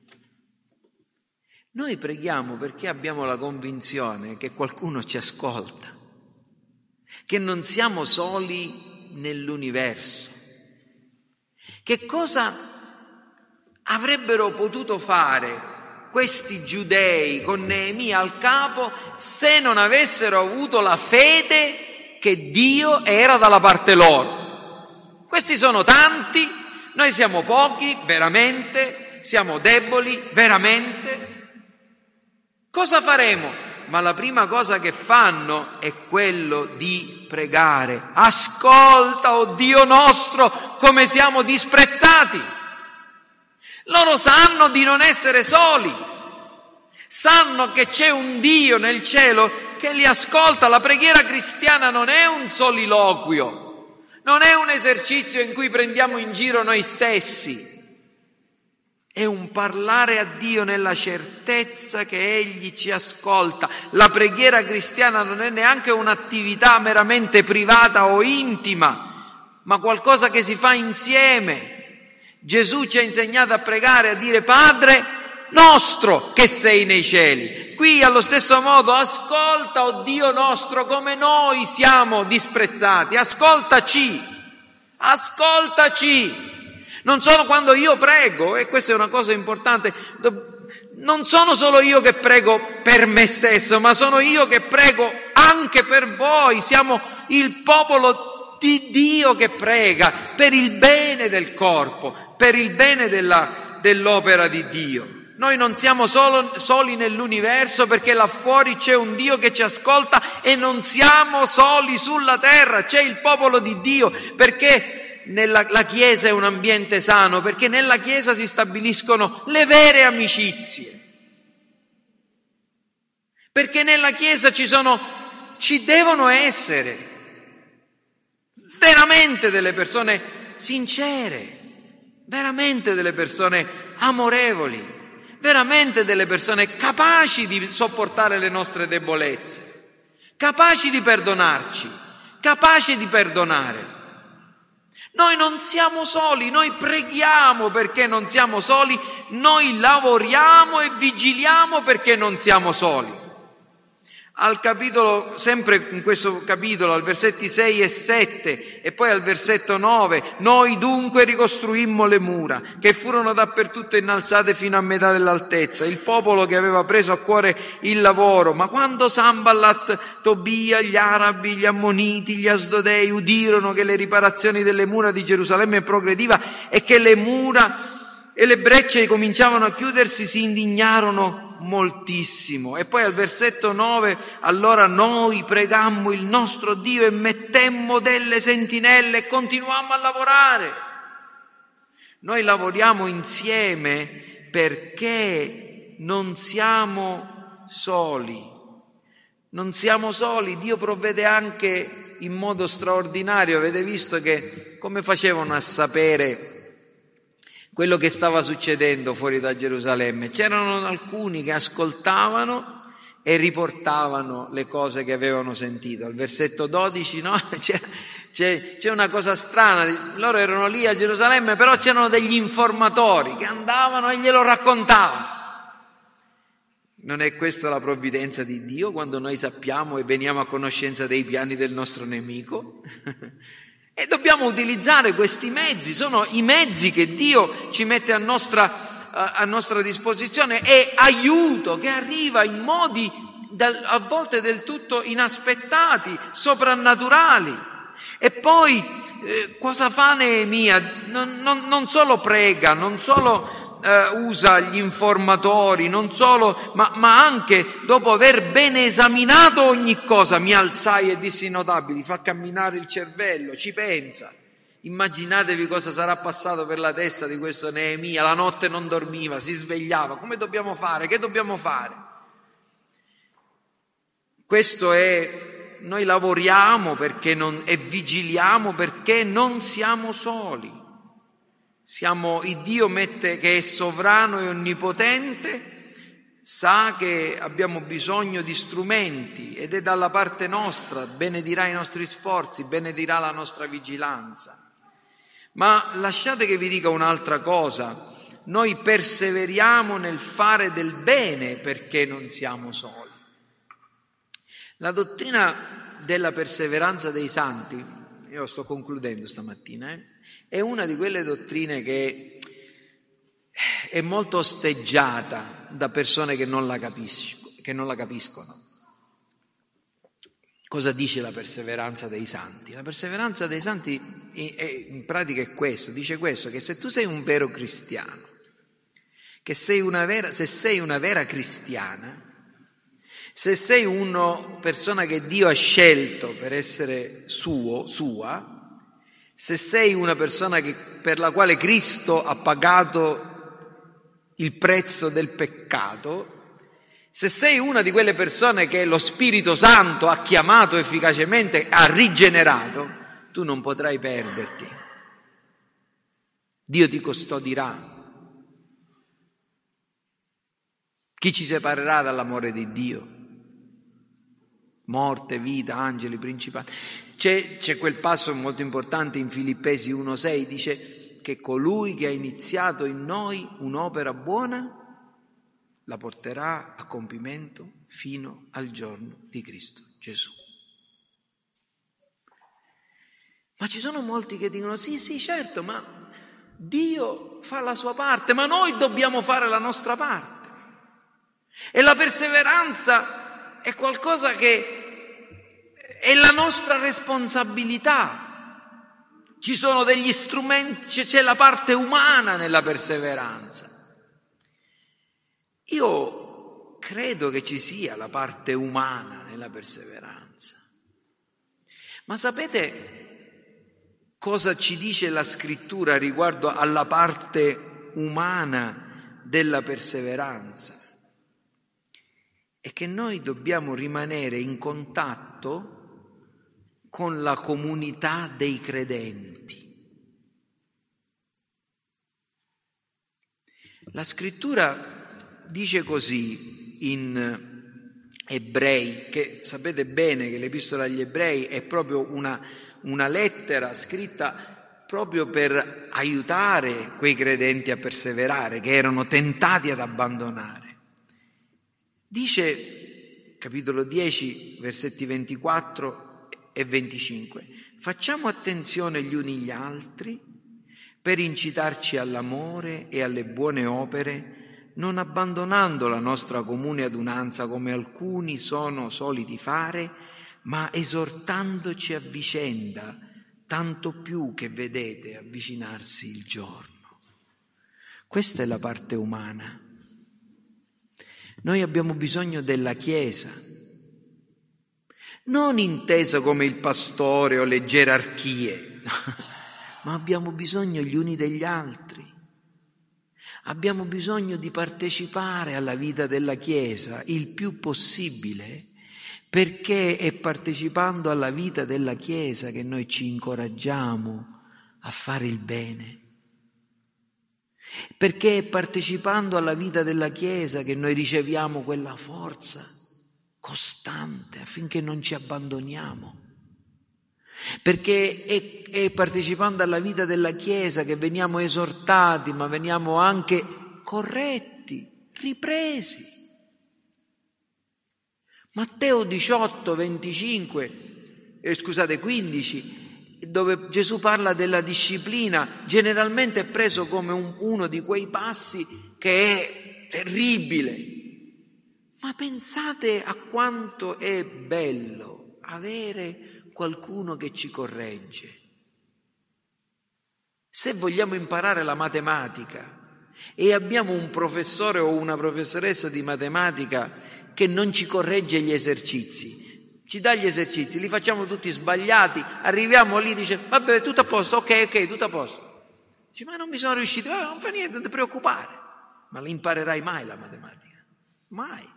Noi preghiamo perché abbiamo la convinzione che qualcuno ci ascolta, che non siamo soli nell'universo. Che cosa avrebbero potuto fare questi giudei con Neemia al capo se non avessero avuto la fede che Dio era dalla parte loro? Questi sono tanti, noi siamo pochi, veramente, siamo deboli, veramente. Cosa faremo? Ma la prima cosa che fanno è quello di pregare. Ascolta, oh Dio nostro, come siamo disprezzati. Loro sanno di non essere soli, sanno che c'è un Dio nel cielo che li ascolta. La preghiera cristiana non è un soliloquio. Non è un esercizio in cui prendiamo in giro noi stessi, è un parlare a Dio nella certezza che Egli ci ascolta. La preghiera cristiana non è neanche un'attività meramente privata o intima, ma qualcosa che si fa insieme. Gesù ci ha insegnato a pregare, a dire Padre nostro che sei nei cieli. Qui allo stesso modo ascolta, oh Dio nostro, come noi siamo disprezzati, ascoltaci. Non solo quando io prego, e questa è una cosa importante, non sono solo io che prego per me stesso, ma sono io che prego anche per voi. Siamo il popolo di Dio che prega per il bene del corpo, per il bene dell'opera di Dio. Noi non siamo soli nell'universo, perché là fuori c'è un Dio che ci ascolta, e non siamo soli sulla terra, c'è il popolo di Dio, perché la Chiesa è un ambiente sano, perché nella Chiesa si stabiliscono le vere amicizie, perché nella Chiesa ci devono essere veramente delle persone sincere, veramente delle persone amorevoli, veramente delle persone capaci di sopportare le nostre debolezze, capaci di perdonarci, capaci di perdonare. Noi non siamo soli, noi preghiamo perché non siamo soli, noi lavoriamo e vigiliamo perché non siamo soli. Al capitolo, sempre in questo capitolo, al versetti 6 e 7 e poi al versetto 9, noi dunque ricostruimmo le mura che furono dappertutto innalzate fino a metà dell'altezza, il popolo che aveva preso a cuore il lavoro. Ma quando Sanballat, Tobia, gli arabi, gli ammoniti, gli asdodei udirono che le riparazioni delle mura di Gerusalemme progrediva e che le mura e le brecce cominciavano a chiudersi, si indignarono moltissimo. E poi al versetto 9, allora noi pregammo il nostro Dio e mettemmo delle sentinelle e continuammo a lavorare. Noi lavoriamo insieme perché non siamo soli. Non siamo soli, Dio provvede anche in modo straordinario. Avete visto che come facevano a sapere quello che stava succedendo fuori da Gerusalemme? C'erano alcuni che ascoltavano e riportavano le cose che avevano sentito. Al versetto 12, no? C'è una cosa strana, loro erano lì a Gerusalemme, però c'erano degli informatori che andavano e glielo raccontavano. Non è questa la provvidenza di Dio, quando noi sappiamo e veniamo a conoscenza dei piani del nostro nemico? E dobbiamo utilizzare questi mezzi, sono i mezzi che Dio ci mette a nostra disposizione, e aiuto che arriva in modi a volte del tutto inaspettati, soprannaturali. E poi cosa fa Neemia? Non solo prega, non solo usa gli informatori, non solo, ma anche dopo aver ben esaminato ogni cosa, mi alzai e dissi ai notabili, fa camminare il cervello, ci pensa. Immaginatevi cosa sarà passato per la testa di questo Neemia, la notte non dormiva, si svegliava, come dobbiamo fare, che dobbiamo fare? Questo è, noi lavoriamo e vigiliamo perché non siamo soli. Il Dio che è sovrano e onnipotente, sa che abbiamo bisogno di strumenti ed è dalla parte nostra, benedirà i nostri sforzi, benedirà la nostra vigilanza. Ma lasciate che vi dica un'altra cosa, noi perseveriamo nel fare del bene perché non siamo soli. La dottrina della perseveranza dei santi, io sto concludendo stamattina, è una di quelle dottrine che è molto osteggiata da persone che non la capiscono. Cosa dice la perseveranza dei santi? La perseveranza dei santi in pratica è questo, dice questo, che se tu sei un vero cristiano, se sei una vera cristiana, se sei una persona che Dio ha scelto per essere sua, se sei una persona per la quale Cristo ha pagato il prezzo del peccato, se sei una di quelle persone che lo Spirito Santo ha chiamato efficacemente, ha rigenerato, tu non potrai perderti. Dio ti custodirà. Chi ci separerà dall'amore di Dio? Morte, vita, angeli, principati. C'è quel passo molto importante in Filippesi 1,6, dice che colui che ha iniziato in noi un'opera buona la porterà a compimento fino al giorno di Cristo Gesù. Ma ci sono molti che dicono sì, certo, ma Dio fa la sua parte, ma noi dobbiamo fare la nostra parte. E la perseveranza è qualcosa che è la nostra responsabilità. Ci sono degli strumenti, c'è la parte umana nella perseveranza. Io credo che ci sia la parte umana nella perseveranza. Ma sapete cosa ci dice la Scrittura riguardo alla parte umana della perseveranza? È che noi dobbiamo rimanere in contatto con la comunità dei credenti. La Scrittura dice così in Ebrei, che sapete bene che l'Epistola agli Ebrei è proprio una lettera scritta proprio per aiutare quei credenti a perseverare, che erano tentati ad abbandonare. Dice, capitolo 10, versetti 24 e 25, facciamo attenzione gli uni agli altri per incitarci all'amore e alle buone opere, non abbandonando la nostra comune adunanza come alcuni sono soliti fare, ma esortandoci a vicenda, tanto più che vedete avvicinarsi il giorno. Questa è la parte umana. Noi abbiamo bisogno della Chiesa, non intesa come il pastore o le gerarchie, ma abbiamo bisogno gli uni degli altri. Abbiamo bisogno di partecipare alla vita della Chiesa il più possibile, perché è partecipando alla vita della Chiesa che noi ci incoraggiamo a fare il bene. Perché è partecipando alla vita della Chiesa che noi riceviamo quella forza costante affinché non ci abbandoniamo. Perché è partecipando alla vita della Chiesa che veniamo esortati, ma veniamo anche corretti, ripresi. Matteo 18, 15, dove Gesù parla della disciplina, generalmente è preso come uno di quei passi che è terribile. Ma pensate a quanto è bello avere qualcuno che ci corregge. Se vogliamo imparare la matematica e abbiamo un professore o una professoressa di matematica che non ci corregge gli esercizi, ci dà gli esercizi, li facciamo tutti sbagliati, arriviamo lì, dice vabbè, tutto a posto, ok, tutto a posto. Dice ma non mi sono riuscito, non fa niente, non ti preoccupare. Ma la imparerai mai la matematica? Mai.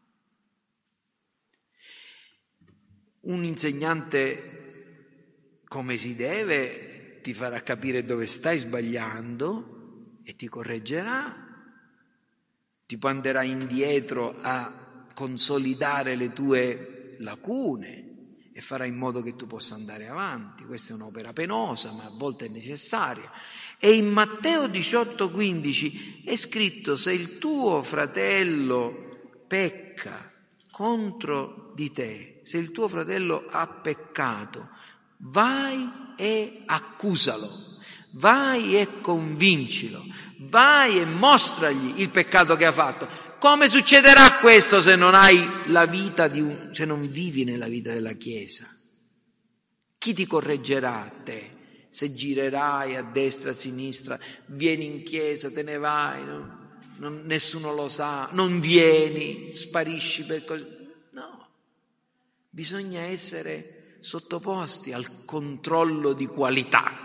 Un insegnante come si deve ti farà capire dove stai sbagliando e ti correggerà, ti manderà indietro a consolidare le tue lacune e farà in modo che tu possa andare avanti. Questa è un'opera penosa, ma a volte è necessaria. E in Matteo 18,15 è scritto: se il tuo fratello pecca contro di te, se il tuo fratello ha peccato, vai e accusalo, vai e convincilo, vai e mostragli il peccato che ha fatto. Come succederà questo se non hai la vita se non vivi nella vita della Chiesa? Chi ti correggerà a te? Se girerai a destra, a sinistra, vieni in chiesa, te ne vai, nessuno lo sa, non vieni, sparisci per così. No, bisogna essere sottoposti al controllo di qualità.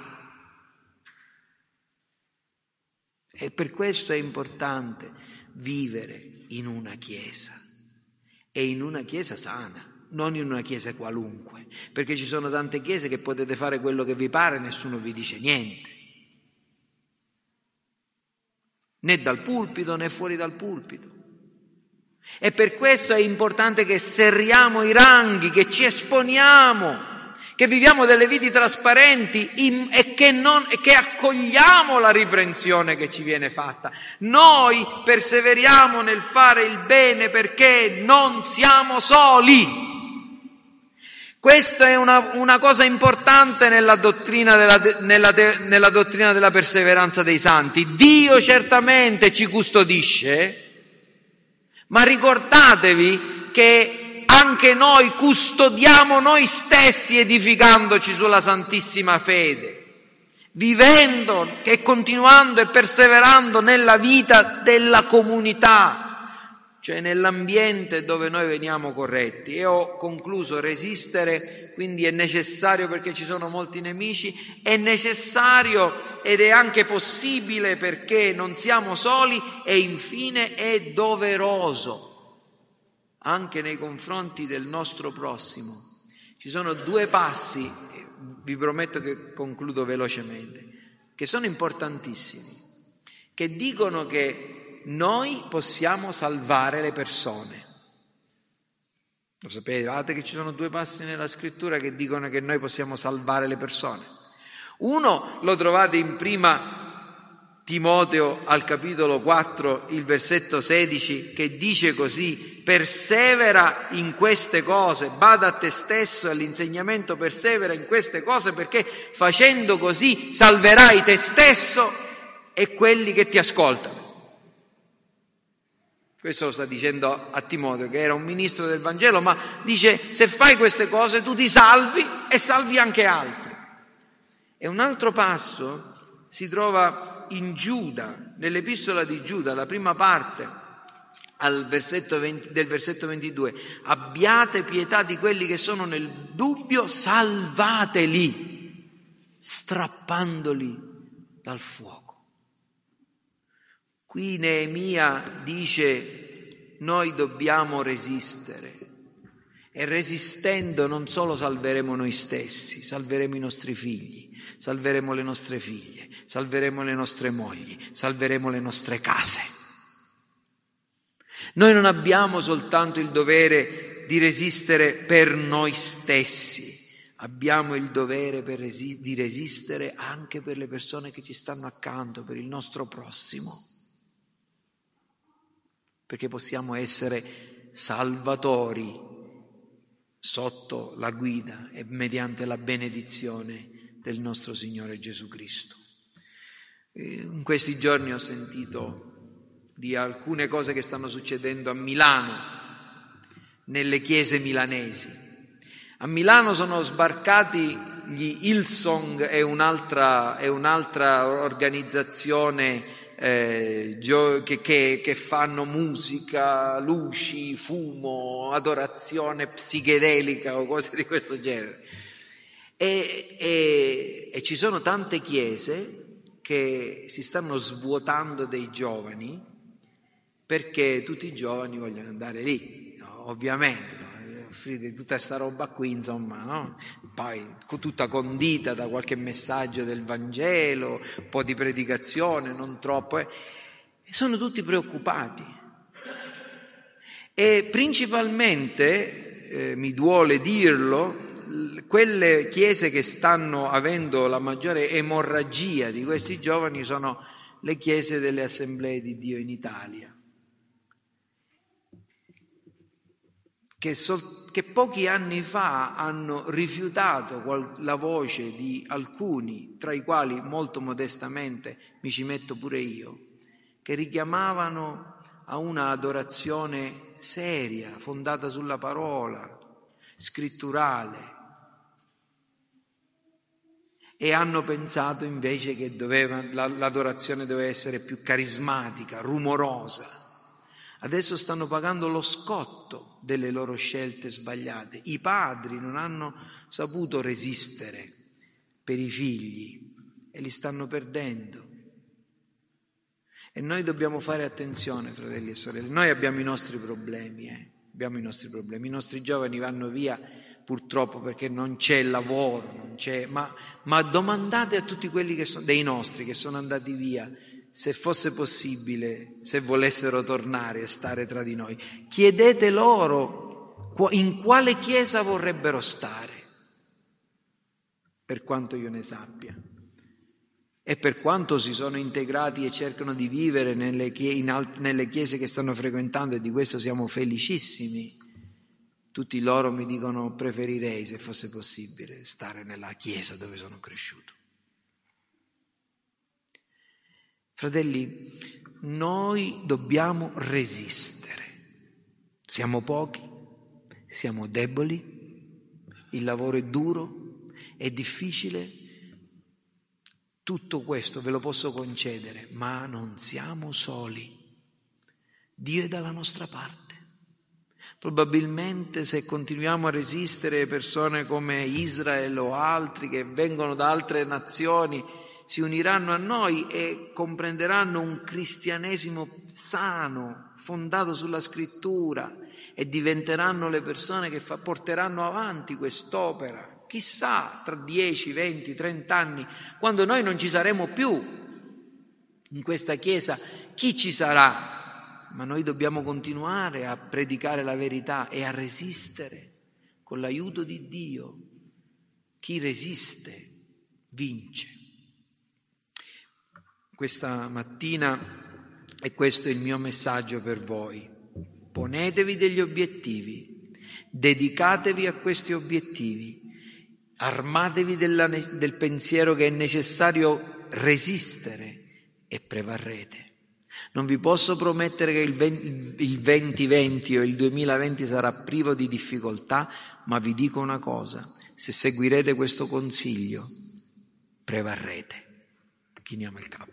E per questo è importante vivere in una chiesa, e in una chiesa sana, non in una chiesa qualunque, perché ci sono tante chiese che potete fare quello che vi pare e nessuno vi dice niente, né dal pulpito né fuori dal pulpito. E per questo è importante che serriamo i ranghi, che ci esponiamo, che viviamo delle vite trasparenti e che accogliamo la riprensione che ci viene fatta. Noi perseveriamo nel fare il bene perché non siamo soli. Questa è una cosa importante nella dottrina della perseveranza dei santi. Dio certamente ci custodisce, ma ricordatevi che anche noi custodiamo noi stessi edificandoci sulla santissima fede, vivendo e continuando e perseverando nella vita della comunità, cioè nell'ambiente dove noi veniamo corretti. E ho concluso: resistere quindi è necessario perché ci sono molti nemici, è necessario ed è anche possibile perché non siamo soli, e infine è doveroso anche nei confronti del nostro prossimo. Ci sono due passi, vi prometto che concludo velocemente, che sono importantissimi, che dicono che noi possiamo salvare le persone. Lo sapevate che ci sono due passi nella scrittura che dicono che noi possiamo salvare le persone? Uno lo trovate in prima Timoteo al capitolo 4, il versetto 16, che dice così: persevera in queste cose, bada a te stesso e all'insegnamento, persevera in queste cose, perché facendo così salverai te stesso e quelli che ti ascoltano. Questo lo sta dicendo a Timoteo, che era un ministro del Vangelo, ma dice: se fai queste cose tu ti salvi e salvi anche altri. E un altro passo si trova in Giuda, nell'epistola di Giuda, la prima parte, del versetto 22. Abbiate pietà di quelli che sono nel dubbio, salvateli, strappandoli dal fuoco. Qui Neemia dice: noi dobbiamo resistere, e resistendo non solo salveremo noi stessi, salveremo i nostri figli, salveremo le nostre figlie, salveremo le nostre mogli, salveremo le nostre case. Noi non abbiamo soltanto il dovere di resistere per noi stessi, abbiamo il dovere di resistere anche per le persone che ci stanno accanto, per il nostro prossimo, perché possiamo essere salvatori sotto la guida e mediante la benedizione del nostro Signore Gesù Cristo. In questi giorni ho sentito di alcune cose che stanno succedendo a Milano, nelle chiese milanesi. A Milano sono sbarcati gli Hillsong e un'altra organizzazione che fanno musica, luci, fumo, adorazione psichedelica o cose di questo genere. E ci sono tante chiese che si stanno svuotando dei giovani, perché tutti i giovani vogliono andare lì, ovviamente. Offrite tutta questa roba qui, insomma, no? Poi tutta condita da qualche messaggio del Vangelo, un po' di predicazione, non troppo, e sono tutti preoccupati. E principalmente, mi duole dirlo, quelle chiese che stanno avendo la maggiore emorragia di questi giovani sono le chiese delle Assemblee di Dio in Italia, che pochi anni fa hanno rifiutato la voce di alcuni, tra i quali molto modestamente mi ci metto pure io, che richiamavano a una adorazione seria, fondata sulla parola, scritturale, e hanno pensato invece che l'adorazione doveva essere più carismatica, rumorosa. Adesso stanno pagando lo scotto delle loro scelte sbagliate. I padri non hanno saputo resistere per i figli e li stanno perdendo. E noi dobbiamo fare attenzione, fratelli e sorelle. Noi abbiamo i nostri problemi, abbiamo i nostri problemi. I nostri giovani vanno via purtroppo perché non c'è lavoro, non c'è. Ma domandate a tutti quelli che sono dei nostri che sono andati via, se fosse possibile, se volessero tornare e stare tra di noi, chiedete loro in quale chiesa vorrebbero stare. per quanto io ne sappia. E per quanto si sono integrati e cercano di vivere nelle chiese che stanno frequentando, e di questo siamo felicissimi, tutti loro mi dicono: preferirei, se fosse possibile, stare nella chiesa dove sono cresciuto. Fratelli, noi dobbiamo resistere. Siamo pochi, siamo deboli, il lavoro è duro, è difficile. Tutto questo ve lo posso concedere, ma non siamo soli. Dio è dalla nostra parte. Probabilmente se continuiamo a resistere, persone come Israele o altri che vengono da altre nazioni si uniranno a noi e comprenderanno un cristianesimo sano, fondato sulla scrittura, e diventeranno le persone che porteranno avanti quest'opera. Chissà, tra 10, 20, 30 anni, quando noi non ci saremo più in questa chiesa, chi ci sarà? Ma noi dobbiamo continuare a predicare la verità e a resistere con l'aiuto di Dio. Chi resiste vince. Questa mattina, e questo è il mio messaggio per voi: ponetevi degli obiettivi, dedicatevi a questi obiettivi, armatevi del pensiero che è necessario resistere e prevarrete. Non vi posso promettere che il 2020 o il 2020 sarà privo di difficoltà, ma vi dico una cosa: se seguirete questo consiglio, prevarrete. Chiniamo il capo.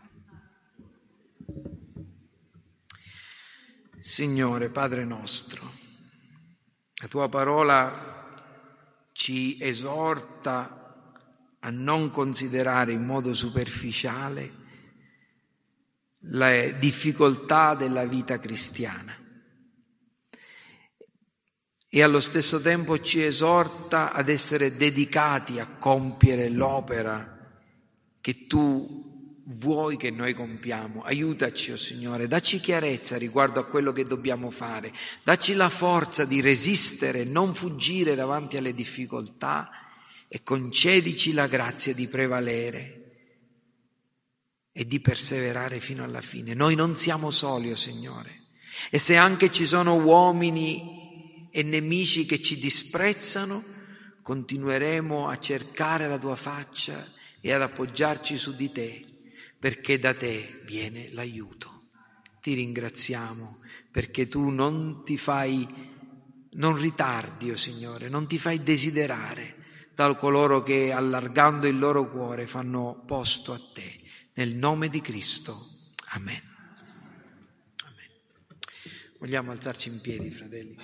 Signore, Padre nostro, la tua parola ci esorta a non considerare in modo superficiale le difficoltà della vita cristiana e allo stesso tempo ci esorta ad essere dedicati a compiere l'opera che tu vuoi che noi compiamo. Aiutaci, oh Signore, dacci chiarezza riguardo a quello che dobbiamo fare, dacci la forza di resistere, non fuggire davanti alle difficoltà, e concedici la grazia di prevalere e di perseverare fino alla fine. Noi non siamo soli, oh Signore, e se anche ci sono uomini e nemici che ci disprezzano, continueremo a cercare la tua faccia e ad appoggiarci su di te, perché da te viene l'aiuto. Ti ringraziamo perché tu non ritardi, oh Signore, non ti fai desiderare da coloro che, allargando il loro cuore, fanno posto a te. Nel nome di Cristo. Amen. Amen. Vogliamo alzarci in piedi, fratelli?